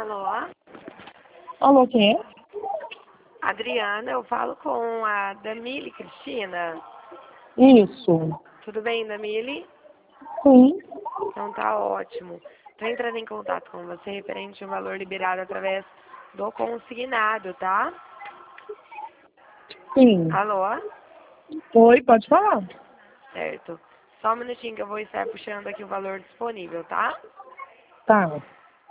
Alô? Alô, quem é? Adriana, eu falo com a Damile Cristina. Isso. Tudo bem, Damile? Sim. Então tá ótimo. Estou entrando em contato com você referente ao valor liberado através do consignado, tá? Sim. Alô? Oi, pode falar. Certo. Só um minutinho que eu vou estar puxando aqui o valor disponível, tá? Tá.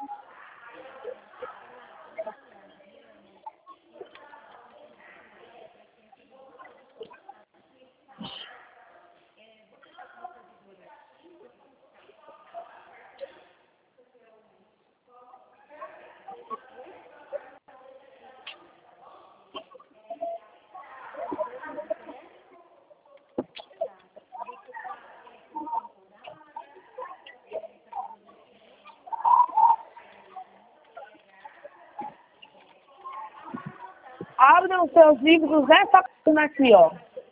Abram os seus livros essa página aqui, ó.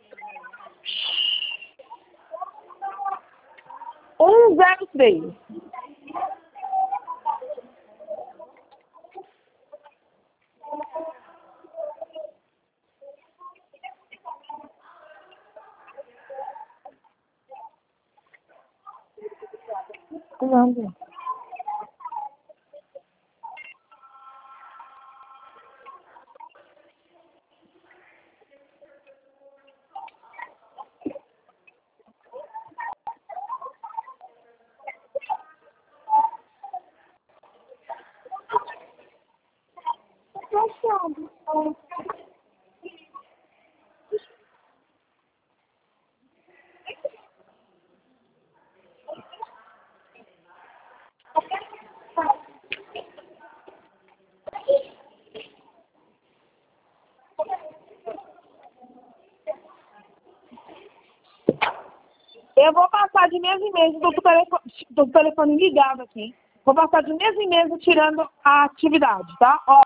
103. Não. Eu vou passar de mês em mês, estou com o telefone ligado aqui. Vou passar de mês em mês tirando a atividade, tá? Ó.